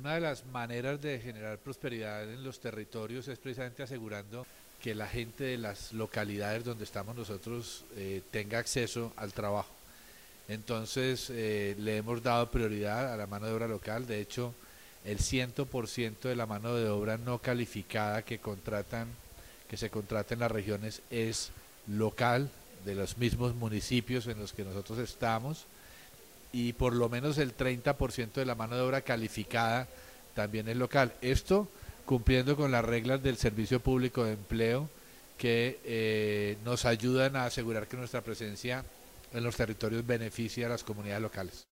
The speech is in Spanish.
una de las maneras de generar prosperidad en los territorios es precisamente asegurando que la gente de las localidades donde estamos nosotros tenga acceso al trabajo. Entonces le hemos dado prioridad a la mano de obra local. De hecho, el 100% de la mano de obra no calificada que se contrata en las regiones es local, de los mismos municipios en los que nosotros estamos, y por lo menos el 30% de la mano de obra calificada también es local. Esto cumpliendo con las reglas del Servicio Público de Empleo que nos ayudan a asegurar que nuestra presencia en los territorios beneficia a las comunidades locales.